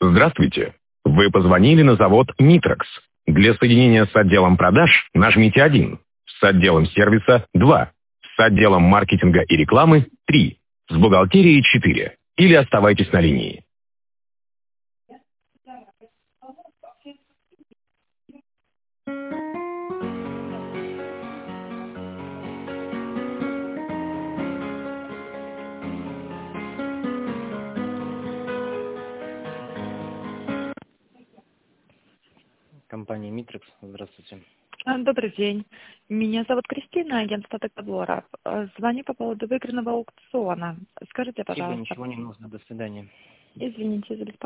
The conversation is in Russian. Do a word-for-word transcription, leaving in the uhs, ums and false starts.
Здравствуйте. Вы позвонили на завод «Нитрекс». Для соединения с отделом продаж нажмите один, с отделом сервиса два, с отделом маркетинга и рекламы три, с бухгалтерией четыре. Или оставайтесь на линии. Компания «Митрекс». Здравствуйте. А, Добрый день. Меня зовут Кристина, агентство договоров. Э, Звоню по поводу выигранного аукциона. Скажите, Спасибо, пожалуйста. ничего не нужно. До свидания. Извините за беспокойство.